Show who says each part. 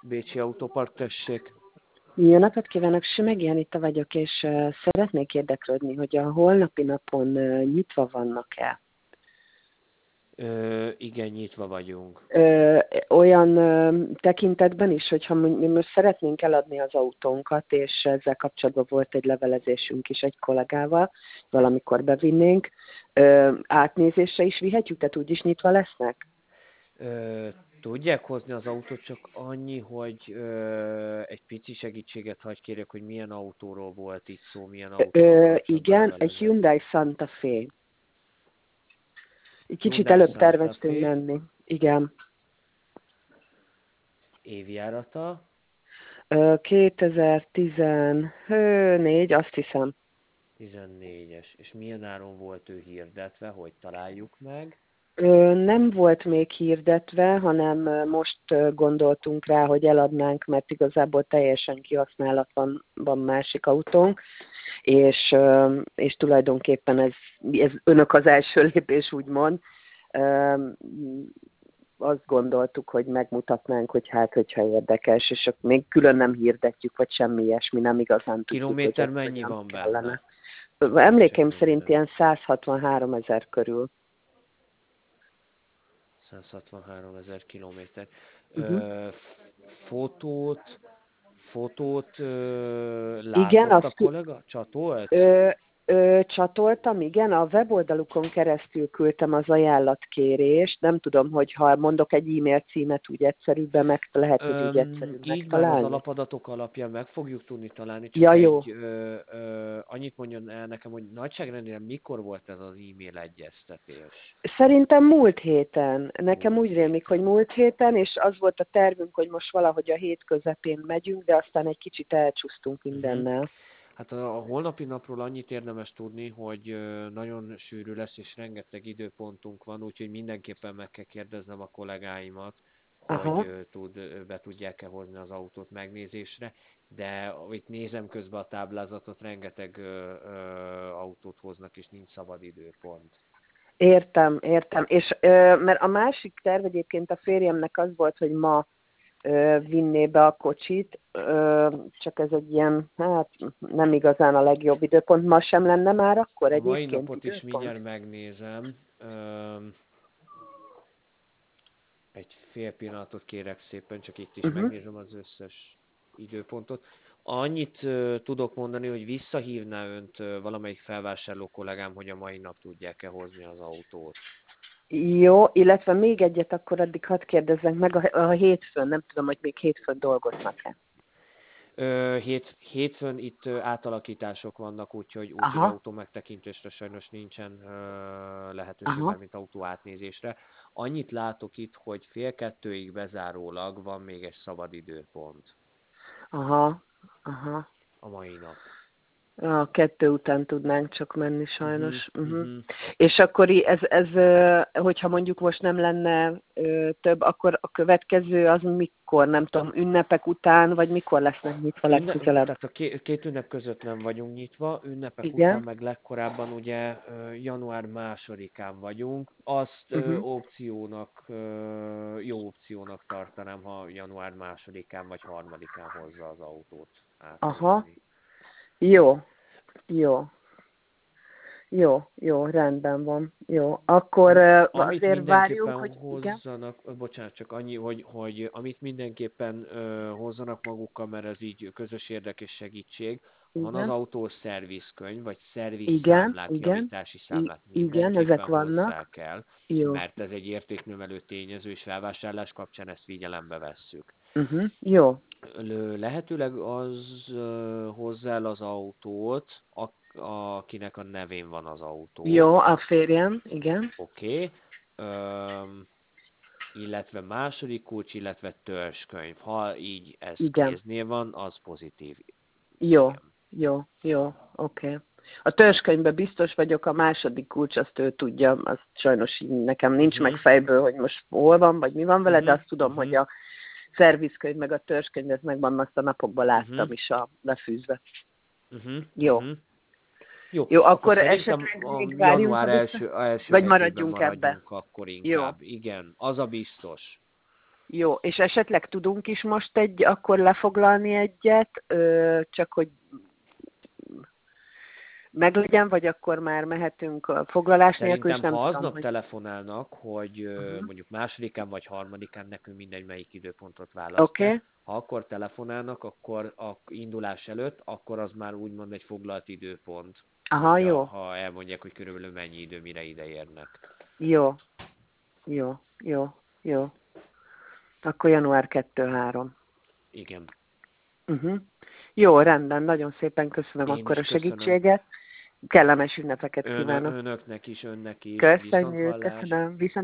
Speaker 1: Bécsi Autópark, tessék.
Speaker 2: Jó napot kívánok, Sümegi Anita vagyok, és szeretnék érdeklődni, hogy a holnapi napon nyitva vannak-e?
Speaker 1: Igen, nyitva vagyunk.
Speaker 2: Olyan tekintetben is, hogyha mi most szeretnénk eladni az autónkat, és ezzel kapcsolatban volt egy levelezésünk is egy kollégával, valamikor bevinnénk, átnézésre is vihetjük, tehát úgyis nyitva lesznek?
Speaker 1: Tudják hozni az autót, csak annyi, hogy egy pici segítséget hagy kérjek, hogy milyen autóról volt itt szó, milyen autóval kapcsolatban
Speaker 2: Igen, egy
Speaker 1: levelezett.
Speaker 2: Hyundai Santa Fe. Egy kicsit
Speaker 1: Hyundai
Speaker 2: előbb
Speaker 1: Santa
Speaker 2: terveztünk
Speaker 1: Fe,
Speaker 2: menni. Igen.
Speaker 1: évjárata,
Speaker 2: 2014, azt hiszem.
Speaker 1: 14-es. És milyen áron volt ő hirdetve, hogy találjuk meg?
Speaker 2: Nem volt még hirdetve, hanem most gondoltunk rá, hogy eladnánk, mert igazából teljesen kihasználatlan van másik autónk, és tulajdonképpen ez önök az első lépés, úgymond. Azt gondoltuk, hogy megmutatnánk, hogy hát, hogyha érdekes, és akkor még külön nem hirdetjük, vagy semmi ilyesmi, nem igazán tudjuk,
Speaker 1: Kilométer
Speaker 2: hogy
Speaker 1: mennyi van benne?
Speaker 2: Emlékeim szerint ilyen 163 000 körül.
Speaker 1: 163 000 kilométer.
Speaker 2: Uh-huh.
Speaker 1: Fotót
Speaker 2: Igen,
Speaker 1: látott a kollega? Csatolt?
Speaker 2: csatoltam, igen, a weboldalukon keresztül küldtem az ajánlatkérést, nem tudom, hogy ha mondok egy e-mail címet, úgy egyszerűbben lehet, hogy úgy egyszerűbb
Speaker 1: Így már az
Speaker 2: megtalálni.
Speaker 1: alapadatok alapján meg fogjuk tudni találni, csak
Speaker 2: Ja, jó.
Speaker 1: annyit mondjon el nekem, hogy nagyságrendileg mikor volt ez az e-mail egyeztetés?
Speaker 2: Szerintem múlt héten. Nekem
Speaker 1: Múlt
Speaker 2: úgy rémlik, hogy
Speaker 1: héten.
Speaker 2: múlt héten, és az volt a tervünk, hogy most valahogy a hét közepén megyünk, de aztán egy kicsit elcsúsztunk mindennel.
Speaker 1: Hát a holnapi napról annyit érdemes tudni, hogy nagyon sűrű lesz, és rengeteg időpontunk van, úgyhogy mindenképpen meg kell kérdeznem a kollégáimat,
Speaker 2: Aha.
Speaker 1: hogy be tudják-e hozni az autót megnézésre, de itt nézem közben a táblázatot, rengeteg autót hoznak, és nincs szabad időpont.
Speaker 2: Értem. És mert a másik terv egyébként a férjemnek az volt, hogy ma vinné be a kocsit, csak ez egy ilyen, hát nem igazán a legjobb időpont. Ma sem lenne már akkor
Speaker 1: A mai
Speaker 2: egyébként
Speaker 1: napot is
Speaker 2: időpont?
Speaker 1: mindjárt megnézem. Egy fél pillanatot kérek szépen, csak itt is
Speaker 2: Uh-huh.
Speaker 1: megnézem az összes időpontot. Annyit tudok mondani, hogy visszahívná önt valamelyik felvásárló kollégám, hogy a mai nap tudják-e hozni az autót.
Speaker 2: Jó, illetve még egyet akkor addig hadd kérdezzek meg, a hétfőn, nem tudom, hogy még hétfőn dolgoznak-e.
Speaker 1: Hétfőn itt átalakítások vannak, úgyhogy
Speaker 2: Aha,
Speaker 1: autó megtekintésre sajnos nincsen lehetőség,
Speaker 2: aha,
Speaker 1: mármint autó átnézésre. Annyit látok itt, hogy 1:30 bezárólag van még egy szabad időpont
Speaker 2: aha.
Speaker 1: a mai nap.
Speaker 2: A 2 után tudnánk csak menni
Speaker 1: Uh-huh,
Speaker 2: sajnos. Uh-huh.
Speaker 1: uh-huh.
Speaker 2: És akkor hogyha mondjuk most nem lenne több, akkor a következő az mikor, nem tudom, ünnepek után, vagy mikor lesznek nyitva legközelebb?
Speaker 1: Tehát a két ünnep között nem vagyunk nyitva, ünnepek után
Speaker 2: Igen?
Speaker 1: meg legkorábban ugye január 2-án vagyunk. Azt
Speaker 2: Uh-huh.
Speaker 1: jó opciónak tartanám, ha január 2-án vagy 3-án hozza az autót
Speaker 2: Aha,
Speaker 1: átnézni.
Speaker 2: jó, jó. Jó, rendben van. Jó, akkor
Speaker 1: Amit
Speaker 2: azért várjunk,
Speaker 1: mindenképpen
Speaker 2: hogy igen.
Speaker 1: hozzanak, bocsánat, csak annyi, hogy amit mindenképpen hozzanak magukkal, mert ez így közös érdek és segítség, van az
Speaker 2: Igen,
Speaker 1: autós szervizkönyv, vagy
Speaker 2: igen,
Speaker 1: szervizszámlák,
Speaker 2: igen,
Speaker 1: javítási számlák
Speaker 2: igen, ezek
Speaker 1: mindenképpen hozzá
Speaker 2: vannak.
Speaker 1: kell,
Speaker 2: Jó.
Speaker 1: mert ez egy értéknövelő tényező, és felvásárlás kapcsán ezt figyelembe vesszük.
Speaker 2: Jó.
Speaker 1: Lehetőleg az hozzá el az autót, akinek a nevén van az autó.
Speaker 2: Jó, a férjem, igen.
Speaker 1: Oké. Illetve második kulcs, illetve törzskönyv. Ha így ez
Speaker 2: Igen.
Speaker 1: kéznél van, az pozitív.
Speaker 2: Jó,
Speaker 1: Igen.
Speaker 2: oké. A törzskönyvben biztos vagyok, a második kulcs, azt ő tudja, azt sajnos így nekem nincs meg
Speaker 1: Uh-huh.
Speaker 2: fejből, hogy most hol van, vagy mi van vele, de
Speaker 1: Uh-huh.
Speaker 2: azt tudom, hogy
Speaker 1: Uh-huh.
Speaker 2: a szervizkönyv meg a törzskönyv, ez megvan, azt a napokban
Speaker 1: Uh-huh.
Speaker 2: láttam is a lefűzve.
Speaker 1: Uh-huh.
Speaker 2: Jó.
Speaker 1: Uh-huh. Jó,
Speaker 2: Jó,
Speaker 1: akkor
Speaker 2: akkor
Speaker 1: szerintem
Speaker 2: esetleg
Speaker 1: a
Speaker 2: még várjunk
Speaker 1: január
Speaker 2: a vissza?
Speaker 1: első
Speaker 2: Vagy
Speaker 1: hetében
Speaker 2: maradjunk ebbe?
Speaker 1: maradjunk akkor
Speaker 2: Jó.
Speaker 1: inkább. Igen, az a biztos.
Speaker 2: Jó, és esetleg tudunk is most akkor lefoglalni egyet, csak hogy meglegyen, vagy akkor már mehetünk a foglalás nélkül, és
Speaker 1: Szerintem,
Speaker 2: nem
Speaker 1: ha
Speaker 2: tudom,
Speaker 1: aznap
Speaker 2: hogy...
Speaker 1: telefonálnak, hogy
Speaker 2: Uh-huh.
Speaker 1: mondjuk másodikán vagy harmadikán, nekünk mindegy, melyik időpontot
Speaker 2: Oké,
Speaker 1: választja, ha akkor telefonálnak, akkor a indulás előtt, akkor az már úgymond egy foglalt időpont,
Speaker 2: aha,
Speaker 1: hogyha
Speaker 2: jó,
Speaker 1: ha elmondják, hogy körülbelül mennyi idő, mire ide érnek.
Speaker 2: jó, jó, jó, jó. Akkor január 2-3.
Speaker 1: Igen.
Speaker 2: Uh-huh. Jó, rendben, nagyon szépen köszönöm
Speaker 1: Én
Speaker 2: akkor
Speaker 1: is
Speaker 2: a
Speaker 1: köszönöm.
Speaker 2: segítséget. Kellemes ünnepeket kívánok.
Speaker 1: Önöknek is, önnek is, viszont
Speaker 2: Köszönjük,
Speaker 1: hallás.
Speaker 2: köszönöm. Viszont